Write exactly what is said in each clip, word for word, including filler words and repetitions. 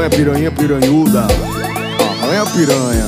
piranha, piranha, piranhuda. Arranha piranha.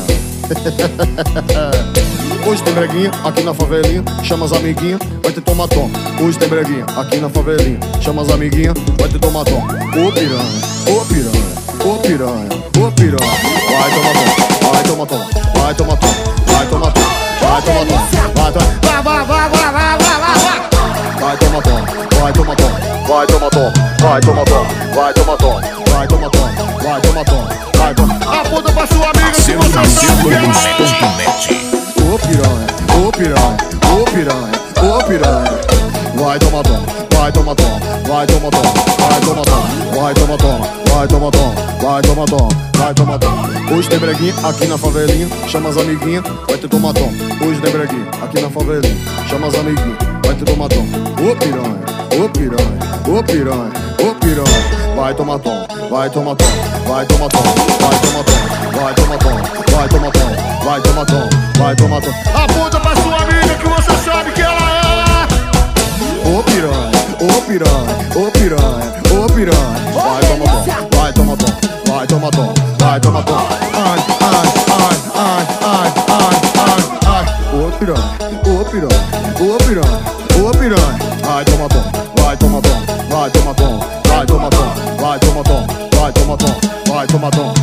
Hoje tem breguinha aqui na favelinha, chama as amiguinhas, vai ter tomatom. Hoje tem breguinha aqui na favelinha, chama as amiguinhas, vai ter tomatom. Ô piranha, ô piranha, ô piranha, ô piranha. Vai tomatom, vai tomatom, vai tomatom, vai tomatom, vai tomatom, vai tomatom. Vai, vai, vai, vai, vai, vai, vai. Vai tomatom, vai tomatom, vai tomatom, vai tomatom, vai tomatom, vai tomatom, vai tomatom, vai tomatom. Aponta pra sua amiga se você sabe que ela é. Ô piranha, ô piranha, ô piranha, ô piranha. Vai tomar tom, vai tomar tom, vai tomar tom, vai tomar tom, vai tomar tom, vai tomar tom, vai tomar tom, vai tomar tom. Hoje tem breguinha aqui na favelinha, chama as amiguinhas, vai ter tomatom. Hoje tem breguinha aqui na favelinha, chama as amiguinhas, vai ter tomatom. Ô piranha, ô piranha, ô piranha, ô piranha. Vai tomar tom, vai tomar tom, vai tomar tom, vai tomar tom, vai tomar tom, vai tomar tom, vai tomar tom, vai tomar tom. Aponta pra sua amiga que você sabe que ela é. Ô piranha, ô piranha, ô piranha, ô piranha. Vai tomar tom, vai tomar tom, vai tomar tom, vai tomar tom. Ai, ai, ai, ai, ai, ai, ai, ai. Ô piranha, ô piranha, ô piranha, ô piranha. Vai tomar tom, vai tomar tom, vai tomar tom, vai tomar tom, vai tomar tom, vai tomar tom, vai tomar tom.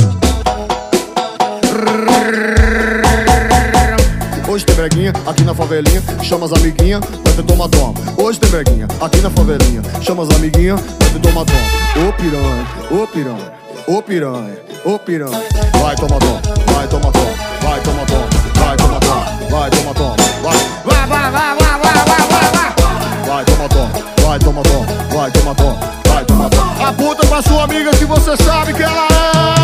Hoje tem breguinha aqui na favelinha, chama as amiguinhas, vai ter tomatom. Hoje tem breguinha aqui na favelinha, chama as amiguinhas, vai ter tomatom. Ô piranha, ô piranha, ô piranha, ô piranha. Vai tomar tom, vai tomar tom, vai tomar tom, vai tomar tom, vai tomar tom, vai, vai, vai, vai, vai, vai, vai, vai, vai. Vai tomar tom, vai tomar tom, vai tomar tom, vai tomar tom. Aponta pra sua amiga que você sabe que ela é.